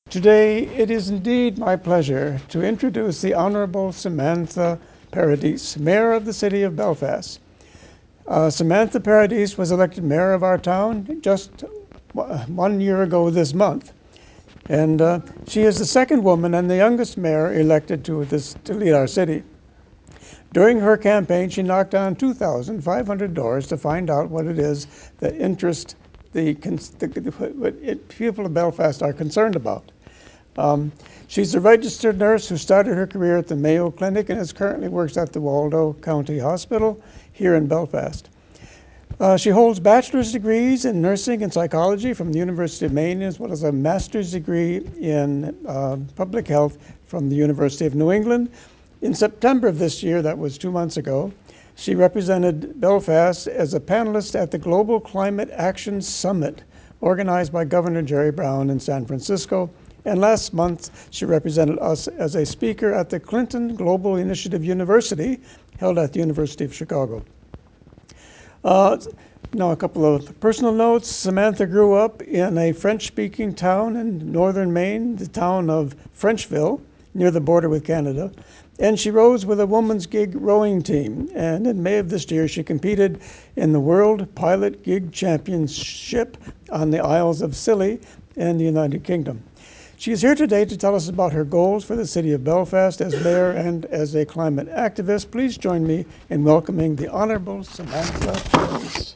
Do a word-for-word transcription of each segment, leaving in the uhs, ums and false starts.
Today, it is indeed my pleasure to introduce the Honorable Samantha Paradis, Mayor of the City of Belfast. Uh, Samantha Paradis was elected Mayor of our town just one year ago this month. And uh, she is the second woman and the youngest mayor elected to, this, to lead our city. During her campaign, she knocked on two thousand five hundred doors to find out what it is that interest the, the what it, people of Belfast are concerned about. Um, she's a registered nurse who started her career at the Mayo Clinic and is currently works at the Waldo County Hospital here in Belfast. Uh, she holds bachelor's degrees in nursing and psychology from the University of Maine, as well as a master's degree in uh, public health from the University of New England. In September of this year, that was two months ago, she represented Belfast as a panelist at the Global Climate Action Summit, organized by Governor Jerry Brown in San Francisco. And last month, she represented us as a speaker at the Clinton Global Initiative University, held at the University of Chicago. Uh, now, a couple of personal notes. Samantha grew up in a French-speaking town in northern Maine, the town of Frenchville, near the border with Canada. And she rows with a women's gig rowing team. And in May of this year, she competed in the World Pilot Gig Championship on the Isles of Scilly in the United Kingdom. She is here today to tell us about her goals for the city of Belfast as mayor and as a climate activist. Please join me in welcoming the Honorable Samantha Paradis.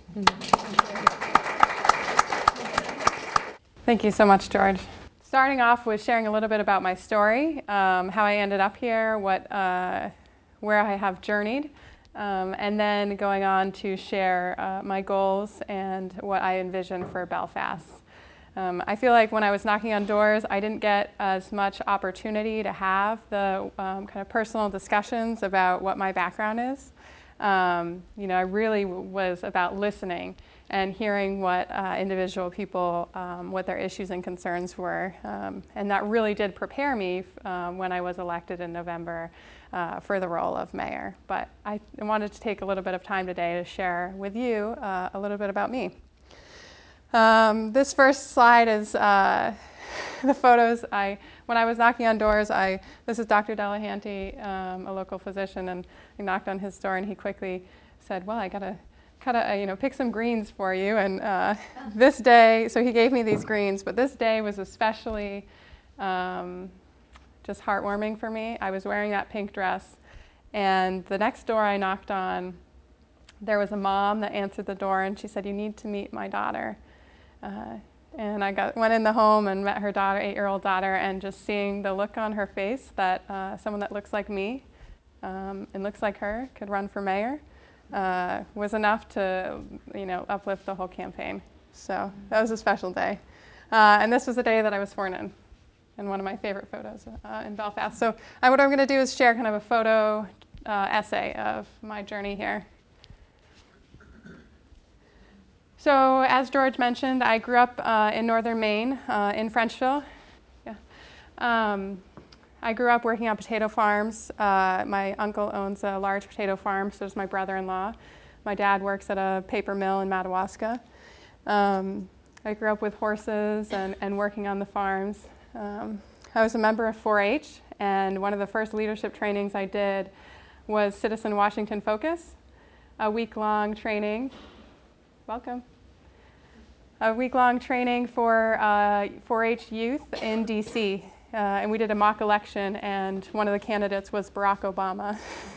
Thank you so much, George. Starting off with sharing a little bit about my story, um, how I ended up here, what, uh, where I have journeyed, um, and then going on to share uh, my goals and what I envision for Belfast. Um, I feel like when I was knocking on doors, I didn't get as much opportunity to have the um, kind of personal discussions about what my background is. Um, you know, I really w was about listening and hearing what uh, individual people, um, what their issues and concerns were. Um, and that really did prepare me um, when I was elected in November uh, for the role of mayor. But I wanted to take a little bit of time today to share with you uh, a little bit about me. Um, this first slide is uh, the photos. I, when I was knocking on doors, I, this is Doctor Delahanty, um, a local physician, and I knocked on his door, and he quickly said, well, I gotta, gotta uh, you know, pick some greens for you. And uh, this day, so he gave me these greens, but this day was especially um, just heartwarming for me. I was wearing that pink dress, and the next door I knocked on, there was a mom that answered the door, and she said, you need to meet my daughter. Uh, and I got, went in the home and met her daughter, eight-year-old daughter, and just seeing the look on her face that uh, someone that looks like me um, and looks like her could run for mayor uh, was enough to, you know, uplift the whole campaign. So that was a special day. Uh, and this was the day that I was sworn in, and one of my favorite photos uh, in Belfast. So uh, what I'm going to do is share kind of a photo uh, essay of my journey here. So as George mentioned, I grew up uh, in northern Maine, uh, in Frenchville. Yeah. Um, I grew up working on potato farms. Uh, my uncle owns a large potato farm, so does my brother-in-law. My dad works at a paper mill in Madawaska. Um, I grew up with horses and, and working on the farms. Um, I was a member of four H, and one of the first leadership trainings I did was Citizen Washington Focus, a week-long training. Welcome. A week-long training for uh, four H youth in D C Uh, and we did a mock election, and one of the candidates was Barack Obama.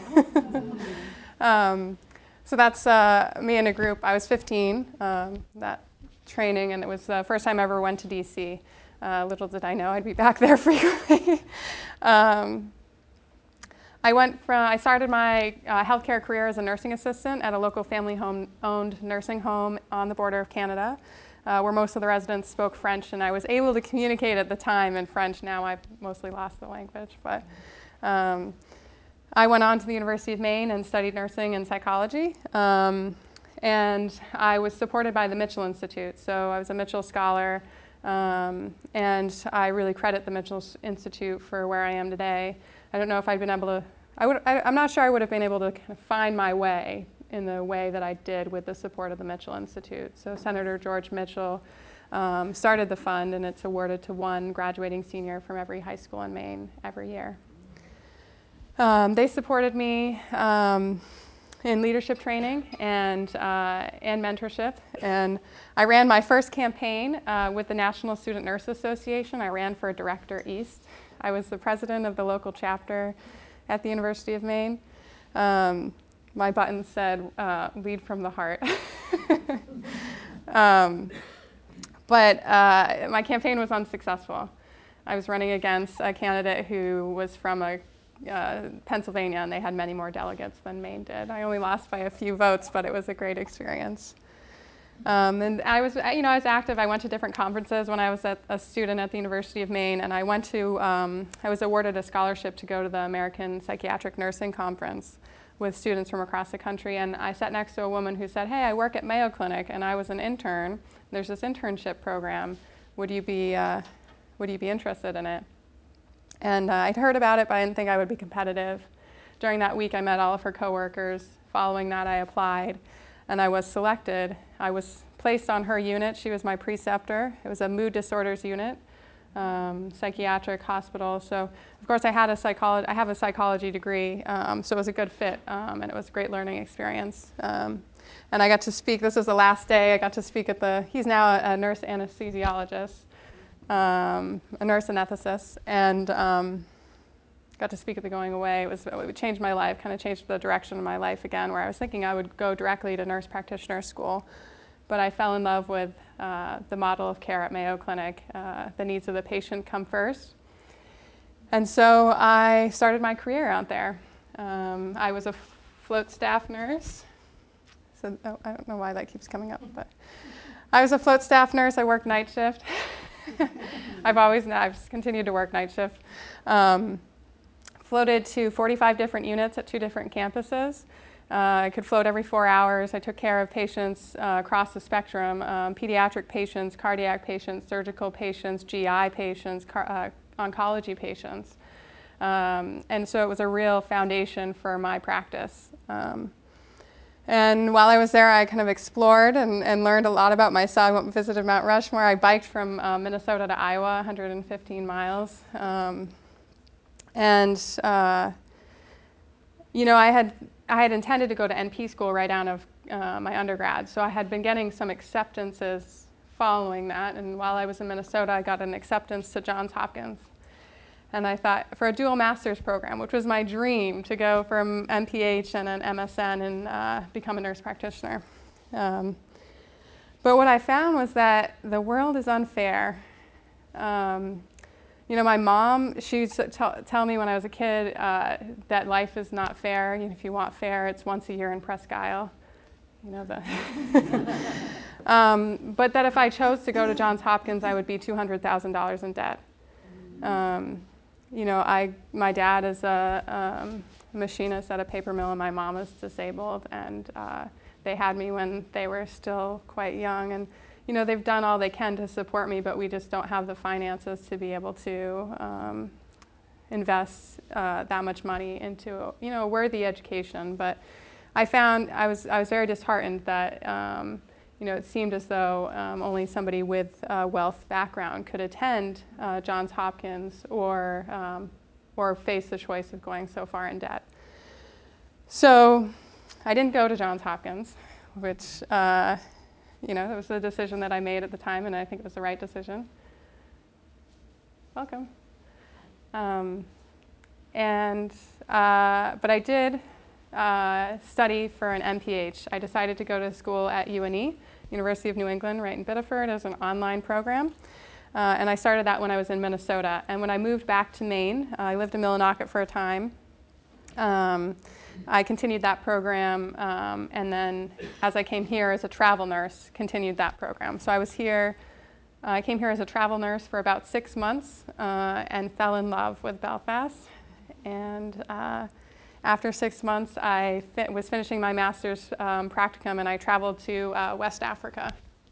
um, so that's uh, me in a group. I was fifteen, um, that training, and it was the first time I ever went to D C Uh, little did I know I'd be back there frequently. um, I went from, I started my uh, healthcare career as a nursing assistant at a local family home owned nursing home on the border of Canada, uh, where most of the residents spoke French, and I was able to communicate at the time in French. Now I've mostly lost the language, but um, I went on to the University of Maine and studied nursing and psychology, um, and I was supported by the Mitchell Institute. So I was a Mitchell Scholar, um, and I really credit the Mitchell Institute for where I am today. I don't know if I'd been able to I would, I, I'm not sure I would have been able to kind of find my way in the way that I did with the support of the Mitchell Institute. So Senator George Mitchell um, started the fund, and it's awarded to one graduating senior from every high school in Maine every year. Um, they supported me um, in leadership training and, uh, and mentorship. And I ran my first campaign uh, with the National Student Nurse Association. I ran for Director East. I was the president of the local chapter at the University of Maine. Um, my button said, uh, lead from the heart. um, but uh, my campaign was unsuccessful. I was running against a candidate who was from a Uh, Pennsylvania, and they had many more delegates than Maine did. I only lost by a few votes, but it was a great experience. Um, and I was, you know, I was active. I went to different conferences when I was at, a student at the University of Maine, and I went to, um, I was awarded a scholarship to go to the American Psychiatric Nursing Conference with students from across the country. And I sat next to a woman who said, "Hey, I work at Mayo Clinic, and I was an intern. There's this internship program. Would you be, uh, would you be interested in it?" And uh, I'd heard about it, but I didn't think I would be competitive. During that week, I met all of her coworkers. Following that, I applied, and I was selected. I was placed on her unit. She was my preceptor. It was a mood disorders unit, um, psychiatric hospital. So, of course, I had a psychology. I have a psychology degree, um, so it was a good fit, um, and it was a great learning experience. Um, and I got to speak. This was the last day. I got to speak at the. He's now a, a nurse anesthesiologist. Um, a nurse anesthetist, and um, got to speak at the going away. It was it changed my life, kind of changed the direction of my life again, where I was thinking I would go directly to nurse practitioner school, but I fell in love with uh, the model of care at Mayo Clinic. Uh, the needs of the patient come first, and so I started my career out there. Um, I was a float staff nurse. So oh, I don't know why that keeps coming up, but I was a float staff nurse. I worked night shift. I've always, I've continued to work night shift. Um, floated to forty-five different units at two different campuses. Uh, I could float every four hours. I took care of patients uh, across the spectrum, um, pediatric patients, cardiac patients, surgical patients, G I patients, car- uh, oncology patients. Um, and so it was a real foundation for my practice. Um, And while I was there, I kind of explored and, and learned a lot about myself. I went and visited Mount Rushmore. I biked from uh, Minnesota to Iowa, one hundred fifteen miles. Um, and, uh, you know, I had, I had intended to go to N P school right out of uh, my undergrad. So I had been getting some acceptances following that. And while I was in Minnesota, I got an acceptance to Johns Hopkins. And I thought, for a dual master's program, which was my dream, to go from M P H and an M S N and uh, become a nurse practitioner. Um, but what I found was that the world is unfair. Um, you know, my mom, she used to tell, tell me when I was a kid uh, that life is not fair. You know, if you want fair, it's once a year in Presque Isle. You know, the um, but that if I chose to go to Johns Hopkins, I would be two hundred thousand dollars in debt. Um, You know, I, my dad is a um, machinist at a paper mill, and my mom is disabled, and uh, they had me when they were still quite young. And, you know, they've done all they can to support me, but we just don't have the finances to be able to um, invest uh, that much money into, you know, a worthy education. But I found, I was, I was very disheartened that, um, you know, it seemed as though um, only somebody with a wealth background could attend uh, Johns Hopkins or, um, or face the choice of going so far in debt. So I didn't go to Johns Hopkins, which, uh, you know, it was a decision that I made at the time, and I think it was the right decision. Welcome. Um, and, uh, but I did uh, study for an M P H. I decided to go to school at U N E, University of New England, right in Biddeford, as an online program. Uh, and I started that when I was in Minnesota. And when I moved back to Maine, uh, I lived in Millinocket for a time. Um, I continued that program, um, and then as I came here as a travel nurse, continued that program. So I was here, uh, I came here as a travel nurse for about six months uh, and fell in love with Belfast. And uh, after six months, I fi- was finishing my master's um, practicum, and I traveled to uh, West Africa.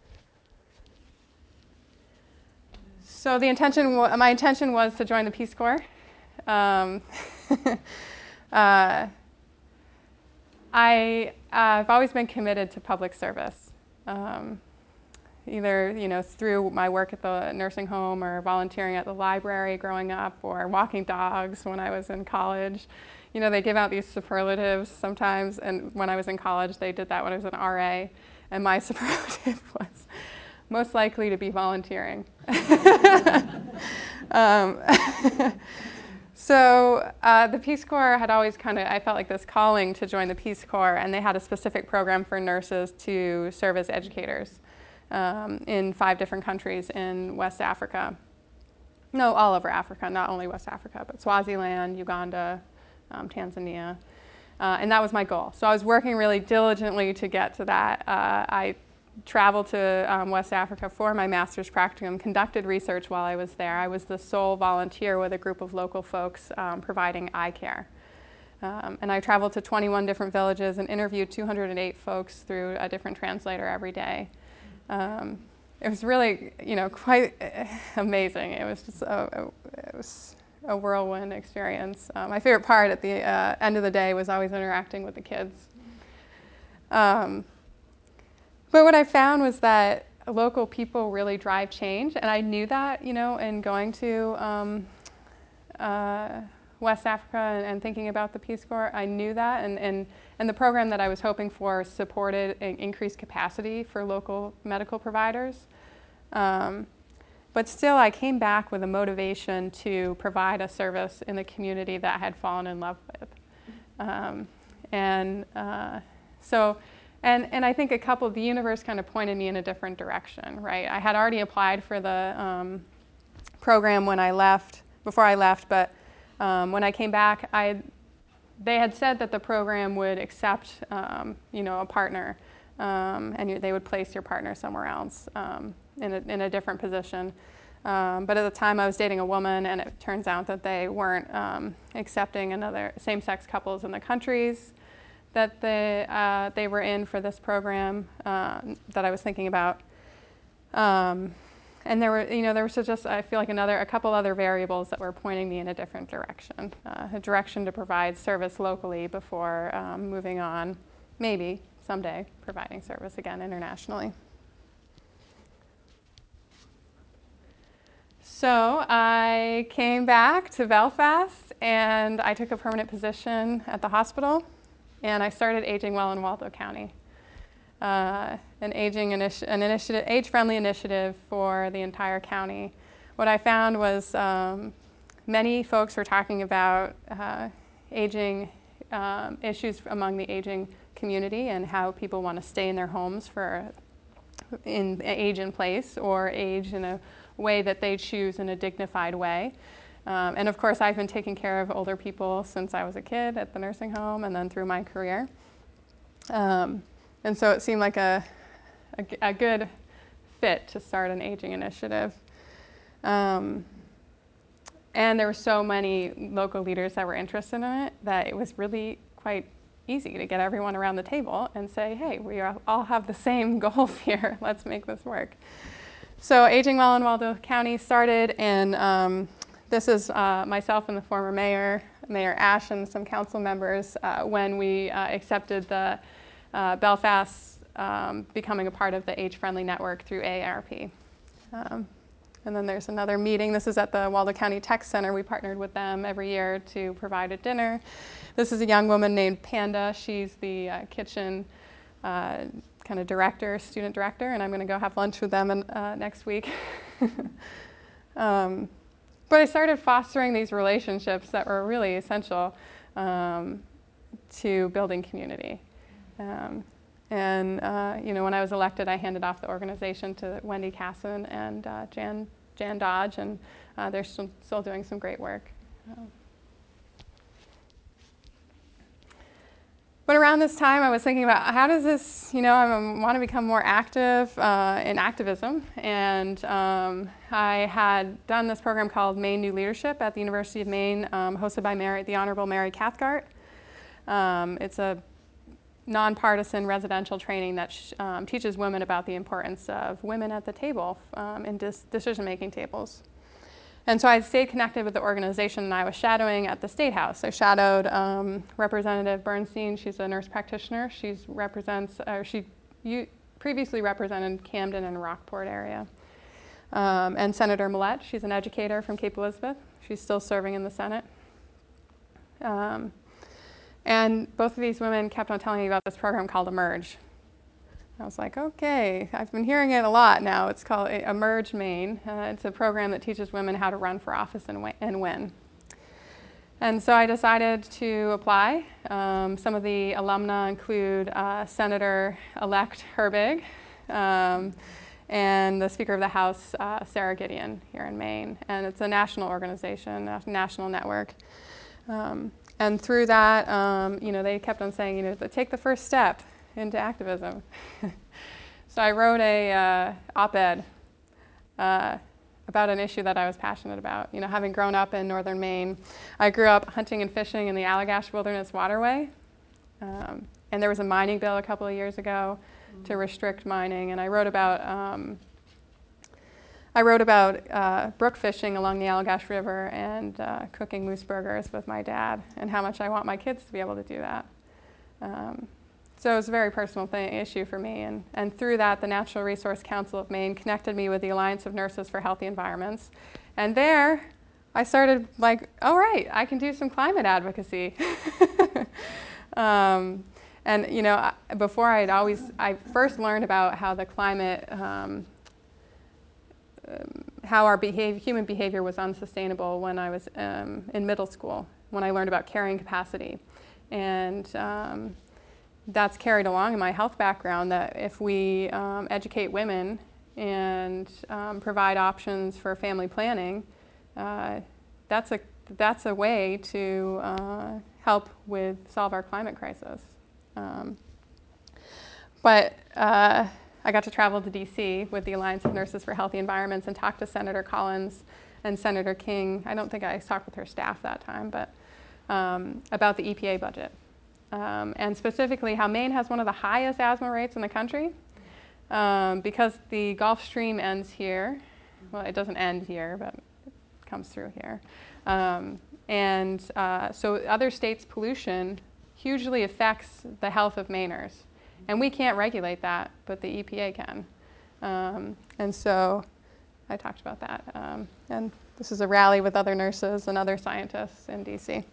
So the intention, w- my intention was to join the Peace Corps. Um, uh, I, uh, I've always been committed to public service. Um, either you know through my work at the nursing home or volunteering at the library growing up or walking dogs when I was in college. You know, they give out these superlatives sometimes, and when I was in college, they did that when I was an R A, and my superlative was most likely to be volunteering. um, so uh, the Peace Corps had always kind of, I felt like this calling to join the Peace Corps, and they had a specific program for nurses to serve as educators um, in five different countries in West Africa. No, all over Africa, not only West Africa, but Swaziland, Uganda, um, Tanzania. Uh, and that was my goal. So I was working really diligently to get to that. Uh, I traveled to um, West Africa for my master's practicum, conducted research while I was there. I was the sole volunteer with a group of local folks um, providing eye care. Um, and I traveled to twenty-one different villages and interviewed two hundred eight folks through a different translator every day. Um, it was really, you know, quite amazing. It was just a, a, it was a whirlwind experience. Uh, my favorite part at the uh, end of the day was always interacting with the kids. Um, but what I found was that local people really drive change, and I knew that, you know, in going to um, uh, West Africa and, and thinking about the Peace Corps. I knew that, and, and, and the program that I was hoping for supported an increased capacity for local medical providers. Um, but still, I came back with a motivation to provide a service in the community that I had fallen in love with. Um, and uh, so, and, and I think a couple, the universe kind of pointed me in a different direction, right? I had already applied for the um, program when I left, before I left, but um, when I came back, I had, they had said that the program would accept, um, you know, a partner, um, and you, they would place your partner somewhere else um, in, a, in a different position. Um, but at the time, I was dating a woman, and it turns out that they weren't um, accepting another same-sex couples in the countries that they uh, they were in for this program uh, that I was thinking about. Um, and there were, you know, there was just, I feel like another, a couple other variables that were pointing me in a different direction, uh, a direction to provide service locally before um, moving on, maybe someday providing service again internationally. So I came back to Belfast, and I took a permanent position at the hospital, and I started Aging Well in Waldo County. Uh, an aging initi- an initiative, age-friendly initiative for the entire county. What I found was um, many folks were talking about uh, aging um, issues among the aging community and how people want to stay in their homes for in age in place or age in a way that they choose in a dignified way. Um, and of course, I've been taking care of older people since I was a kid at the nursing home and then through my career. Um, And so it seemed like a, a, a good fit to start an aging initiative. Um, and there were so many local leaders that were interested in it that it was really quite easy to get everyone around the table and say, hey, we all have the same goals here. Let's make this work. So Aging Well in Waldo County started, and um, this is uh, myself and the former mayor, Mayor Ash, and some council members uh, when we uh, accepted the Uh, Belfast um, becoming a part of the Age-Friendly Network through A A R P. Um, and then there's another meeting. This is at the Waldo County Tech Center. We partnered with them every year to provide a dinner. This is a young woman named Panda. She's the uh, kitchen uh, kind of director, student director, and I'm going to go have lunch with them in, uh, next week. um, but I started fostering these relationships that were really essential um, to building community. Um, and, uh, you know, when I was elected, I handed off the organization to Wendy Casson and uh, Jan, Jan Dodge, and uh, they're still, still doing some great work. Um, but around this time, I was thinking about how does this, you know, I want to become more active uh, in activism. And um, I had done this program called Maine New Leadership at the University of Maine, um, hosted by Mary, the Honorable Mary Cathcart. Um, it's a nonpartisan residential training that sh- um, teaches women about the importance of women at the table um, in dis- decision-making tables. And so I stayed connected with the organization, and I was shadowing at the State House. I shadowed um, Representative Bernstein. She's a nurse practitioner. She represents, or she u- previously represented Camden and Rockport area. Um, and Senator Millett, she's an educator from Cape Elizabeth. She's still serving in the Senate. Um, and both of these women kept on telling me about this program called Emerge. I was like, okay, I've been hearing it a lot now. It's called Emerge Maine. Uh, it's a program that teaches women how to run for office and, and win. And so I decided to apply. Um, some of the alumna include uh, Senator-elect Herbig, um, and the Speaker of the House, uh, Sarah Gideon, here in Maine. And it's a national organization, a national network. Um, and through that, um, you know, they kept on saying, you know, take the first step into activism. So I wrote a uh, op-ed uh, about an issue that I was passionate about. You know, having grown up in northern Maine, I grew up hunting and fishing in the Allagash Wilderness Waterway. Um, and there was a mining bill a couple of years ago mm-hmm. to restrict mining. And I wrote about um, I wrote about uh, brook fishing along the Allagash River and uh, cooking moose burgers with my dad, and how much I want my kids to be able to do that. Um, So it was a very personal thing, issue for me, and, and through that, the Natural Resource Council of Maine connected me with the Alliance of Nurses for Healthy Environments. And there, I started like, oh right, I can do some climate advocacy. um, and you know, before I'd always, I first learned about how the climate, um, how our behavior, human behavior was unsustainable when I was um, in middle school, when I learned about carrying capacity. And um, that's carried along in my health background, that if we um, educate women and um, provide options for family planning, uh, that's a that's a way to uh, help with solve our climate crisis. Um, but uh, I got to travel to D C with the Alliance of Nurses for Healthy Environments and talk to Senator Collins and Senator King. I don't think I talked with her staff that time, but um, about the E P A budget. Um, and specifically how Maine has one of the highest asthma rates in the country um, because the Gulf Stream ends here. Well, it doesn't end here, but it comes through here. Um, and uh, so other states' pollution hugely affects the health of Mainers. And we can't regulate that, but the E P A can. Um, and so I talked about that. Um, and this is a rally with other nurses and other scientists in D C.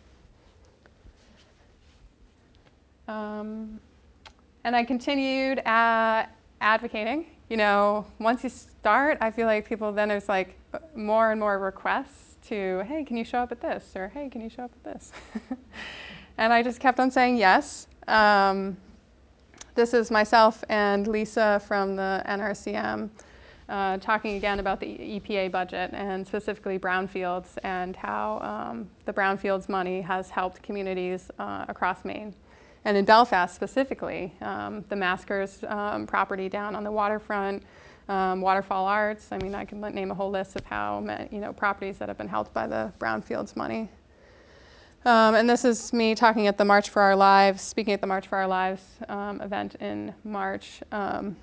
Um, and I continued uh, advocating. You know, once you start, I feel like people then there's like more and more requests to, hey, can you show up at this? Or hey, can you show up at this? And I just kept on saying yes. Um, this is myself and Lisa from the N R C M uh, talking again about the E P A budget and specifically brownfields and how um, the brownfields money has helped communities uh, across Maine. And in Belfast specifically, um, the Maskers um, property down on the waterfront, um, Waterfall Arts. I mean, I can name a whole list of how many, you know, properties that have been helped by the brownfields money. Um, and this is me talking at the March for Our Lives, speaking at the March for Our Lives um, event in March. Um,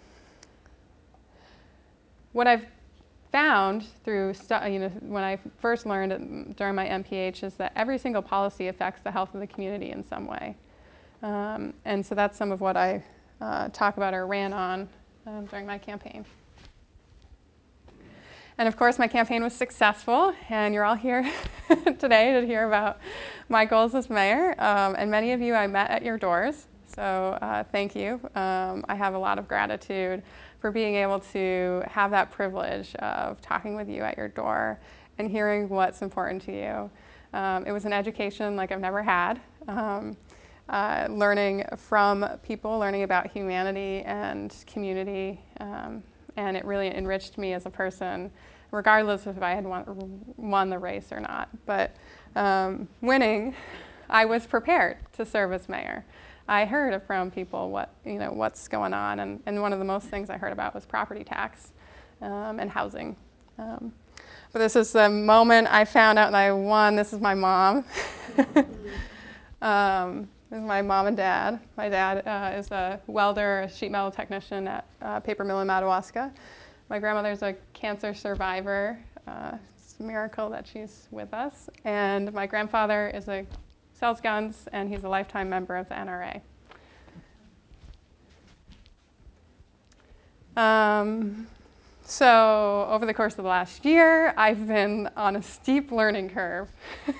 what I've found through, stu- you know, when I first learned it during my M P H is that every single policy affects the health of the community in some way. Um, and so that's some of what I uh, talk about or ran on um, during my campaign. And of course, my campaign was successful, and you're all here today to hear about my goals as mayor. Um, and many of you I met at your doors, so uh, thank you. Um, I have a lot of gratitude for being able to have that privilege of talking with you at your door and hearing what's important to you. Um, it was an education like I've never had. Um, Uh, learning from people, learning about humanity and community, um, and it really enriched me as a person, regardless of if I had won, won the race or not. But um, winning, I was prepared to serve as mayor. I heard from people what you know what's going on, and, and one of the most things I heard about was property tax um, and housing. Um, but this is the moment I found out that I won. This is my mom. um, This is my mom and dad. My dad uh, is a welder, a sheet metal technician at uh, paper mill in Madawaska. My grandmother is a cancer survivor. Uh, it's a miracle that she's with us. And my grandfather is a sells guns, and he's a lifetime member of the N R A. Um, so over the course of the last year, I've been on a steep learning curve,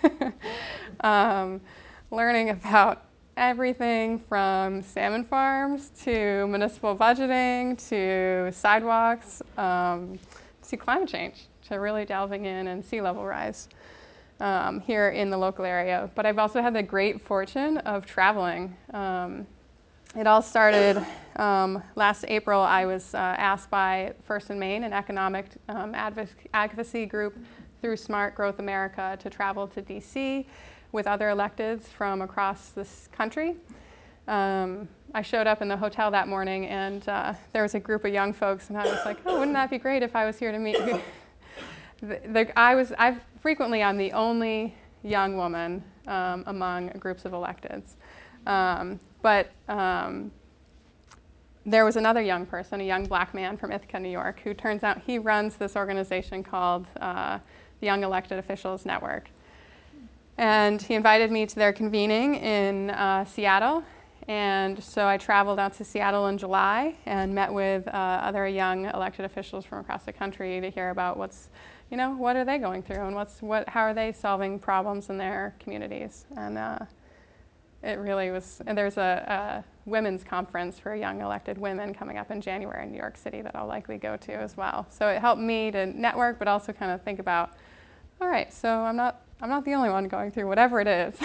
um, learning about everything from salmon farms to municipal budgeting to sidewalks um, to climate change, to really delving in and sea level rise um, here in the local area. But I've also had the great fortune of traveling. Um, it all started um, last April. I was uh, asked by First in Maine, an economic um, advoc- advocacy group through Smart Growth America, to travel to D C with other electeds from across this country. Um, I showed up in the hotel that morning, and uh, there was a group of young folks, and I was like, oh, wouldn't that be great if I was here to meet you? the, the, I was, I've frequently, I'm the only young woman um, among groups of electeds. Um, but um, there was another young person, a young black man from Ithaca, New York, who turns out he runs this organization called uh, the Young Elected Officials Network. And he invited me to their convening in uh, Seattle. And so I traveled out to Seattle in July and met with uh, other young elected officials from across the country to hear about what's, you know, what are they going through and what's, what, how are they solving problems in their communities. And uh, it really was, and there's a, a women's conference for young elected women coming up in January in New York City that I'll likely go to as well. So it helped me to network, but also kind of think about, all right, so I'm not, I'm not the only one going through whatever it is.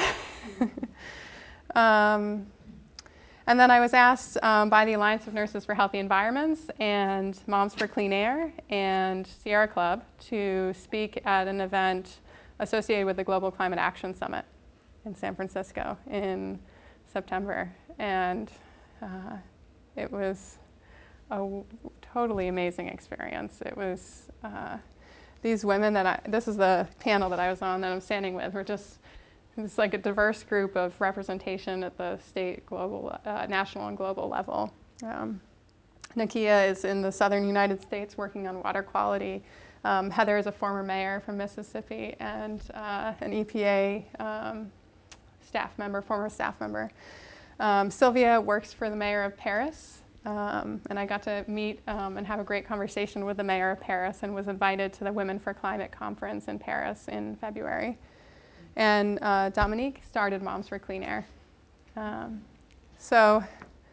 um, and then I was asked um, by the Alliance of Nurses for Healthy Environments and Moms for Clean Air and Sierra Club to speak at an event associated with the Global Climate Action Summit in San Francisco in September. And uh, it was a w- totally amazing experience. It was uh, these women that I, this is the panel that I was on that I'm standing with, were just, it's like a diverse group of representation at the state, global, uh, national and global level. Um, Nakia is in the southern United States working on water quality. Um, Heather is a former mayor from Mississippi and uh, an E P A um, staff member, former staff member. Um, Sylvia works for the mayor of Paris. Um, and I got to meet um, and have a great conversation with the mayor of Paris and was invited to the Women for Climate conference in Paris in February. And uh, Dominique started Moms for Clean Air. Um, so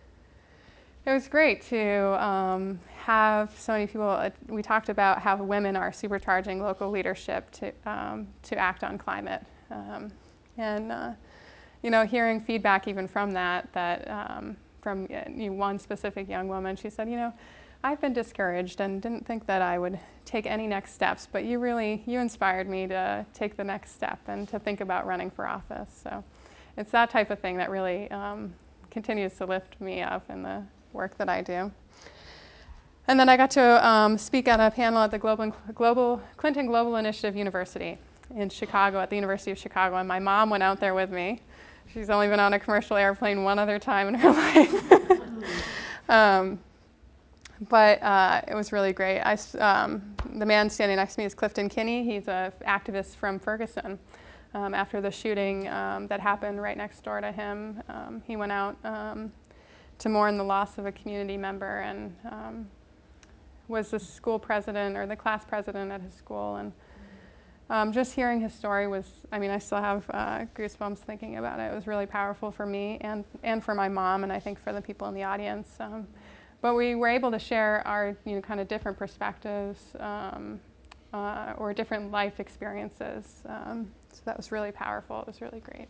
it was great to um, have so many people. Uh, we talked about how women are supercharging local leadership to, um, to act on climate. Um, and, uh, you know, hearing feedback even from that, that um, from uh, one specific young woman, she said, you know, I've been discouraged and didn't think that I would take any next steps, but you really, you inspired me to take the next step and to think about running for office. So it's that type of thing that really um, continues to lift me up in the work that I do. And then I got to um, speak at a panel at the Global, Global Clinton Global Initiative University in Chicago, at the University of Chicago, and my mom went out there with me. She's only been on a commercial airplane one other time in her life. um, but uh, it was really great. I, um, the man standing next to me is Clifton Kinney. He's an activist from Ferguson. Um, after the shooting um, that happened right next door to him, um, he went out um, to mourn the loss of a community member and um, was the school president or the class president at his school. And Um, just hearing his story was, I mean, I still have uh, goosebumps thinking about it. It was really powerful for me and, and for my mom, and I think for the people in the audience. Um, but we were able to share our, you know, kind of different perspectives um, uh, or different life experiences. Um, so that was really powerful. It was really great.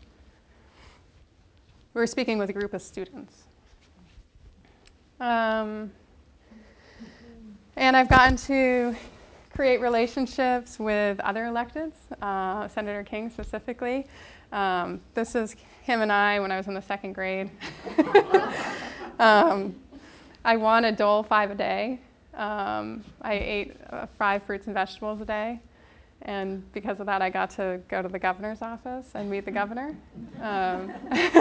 We were speaking with a group of students. Um, and I've gotten to create relationships with other electeds, uh, Senator King specifically. Um, this is him and I when I was in the second grade. um, I won a Dole five a day. Um, I ate uh, five fruits and vegetables a day. And because of that, I got to go to the governor's office and meet the governor. Um,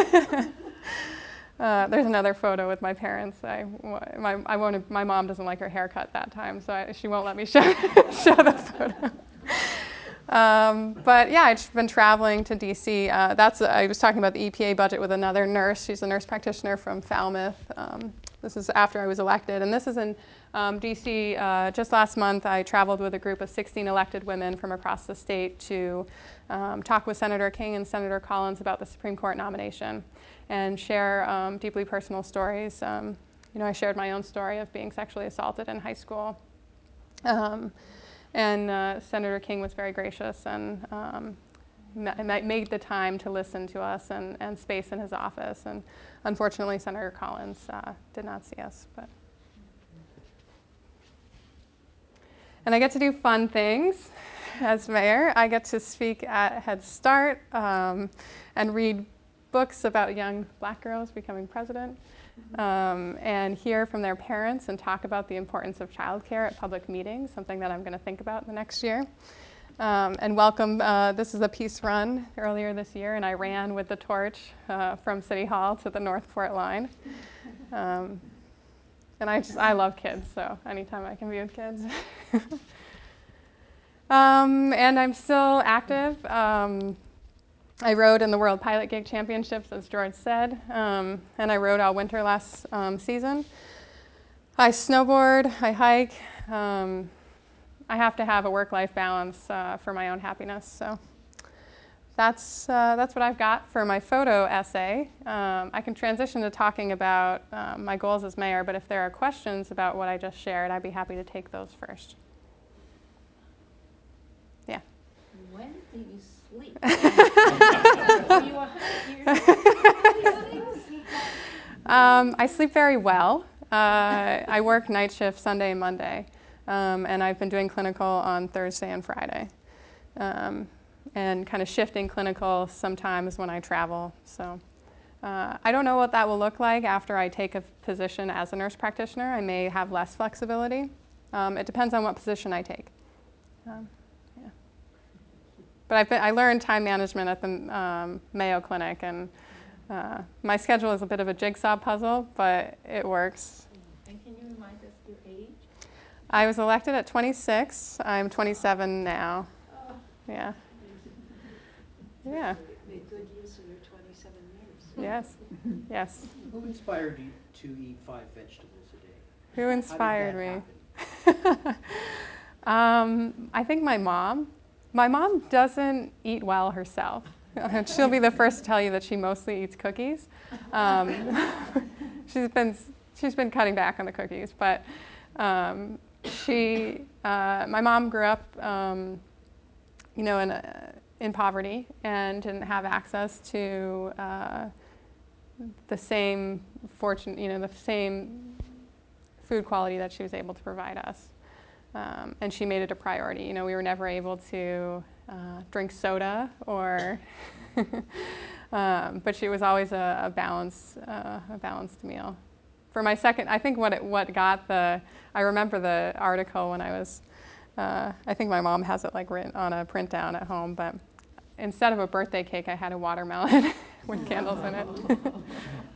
Uh, there's another photo with my parents. I, my, I won't, my mom doesn't like her haircut that time, so I, she won't let me show, show the photo. Um, but yeah, I've been traveling to D C. Uh, that's I was talking about the E P A budget with another nurse. She's a nurse practitioner from Falmouth. Um, this is after I was elected, and this is in um, D C. Uh, just last month, I traveled with a group of sixteen elected women from across the state to um, talk with Senator King and Senator Collins about the Supreme Court nomination and share um, deeply personal stories. Um, you know, I shared my own story of being sexually assaulted in high school. Um, and uh, Senator King was very gracious and um, made the time to listen to us and, and space in his office. And unfortunately, Senator Collins uh, did not see us. But. And I get to do fun things as mayor. I get to speak at Head Start um, and read books about young black girls becoming president, um, and hear from their parents and talk about the importance of childcare at public meetings, something that I'm going to think about the next year. Um, and welcome, uh, this is a peace run earlier this year, and I ran with the torch uh, from City Hall to the Northport line. Um, and I just, I love kids, so anytime I can be with kids. um, and I'm still active. Um, I rode in the World Pilot Gig Championships, as George said, um, and I rode all winter last um, season. I snowboard, I hike. Um, I have to have a work-life balance uh, for my own happiness. So that's, uh, that's what I've got for my photo essay. Um, I can transition to talking about uh, my goals as mayor, but if there are questions about what I just shared, I'd be happy to take those first. Yeah. When do you sleep? Are you one hundred years old? um, I sleep very well. Uh, I work night shift Sunday and Monday. Um, and I've been doing clinical on Thursday and Friday, um, and kind of shifting clinical sometimes when I travel. So uh, I don't know what that will look like after I take a position as a nurse practitioner. I may have less flexibility. Um, it depends on what position I take. Um, yeah. But I've been, I learned time management at the um, Mayo Clinic, and uh, my schedule is a bit of a jigsaw puzzle, but it works. And can you remind us your age? I was elected at twenty-six. I'm twenty-seven now. Oh. Yeah. Yeah. Made good use of your twenty-seven years. Yes. Yes. Who inspired you to eat five vegetables a day? Who inspired How did that me? um, I think my mom. My mom doesn't eat well herself. She'll be the first to tell you that she mostly eats cookies. Um, she's been she's been cutting back on the cookies, but. Um, She, uh, my mom grew up, um, you know, in, a, in poverty and didn't have access to uh, the same fortune, you know, the same food quality that she was able to provide us. Um, and she made it a priority. You know, we were never able to uh, drink soda or, um, but she was always a, a balanced, uh, a balanced meal. For my second, I think what it, what got the, I remember the article when I was, uh, I think my mom has it like written on a print down at home, but instead of a birthday cake, I had a watermelon with candles in it.